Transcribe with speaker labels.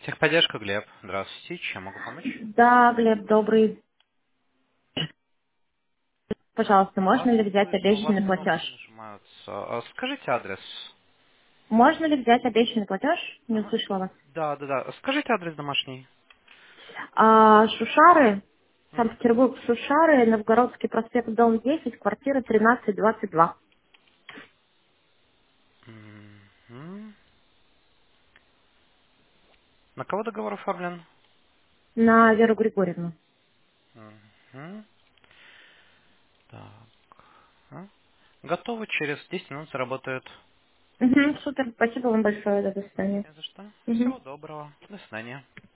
Speaker 1: Техподдержка, Глеб. Здравствуйте. Чем могу помочь?
Speaker 2: Да, Глеб, добрый. Пожалуйста, можно
Speaker 1: Вас
Speaker 2: ли взять
Speaker 1: слышу, у вас
Speaker 2: обещанный платеж?
Speaker 1: кнопки нажимаются. Скажите адрес.
Speaker 2: Можно ли взять обещанный платеж? Не
Speaker 1: Ага.
Speaker 2: услышала вас.
Speaker 1: Да, да, да. Скажите адрес домашний.
Speaker 2: Шушары,
Speaker 1: Мгм.
Speaker 2: Санкт-Петербург, Шушары, Новгородский проспект, дом 10, квартира 1322.
Speaker 1: Мгм. На кого договор оформлен?
Speaker 2: На Веру Григорьевну.
Speaker 1: Мгм. Так. А? Готово. Через 10 минут заработает.
Speaker 2: Угу, супер, спасибо вам большое, до свидания.
Speaker 1: Не за что.
Speaker 2: Угу.
Speaker 1: Всего доброго. До свидания.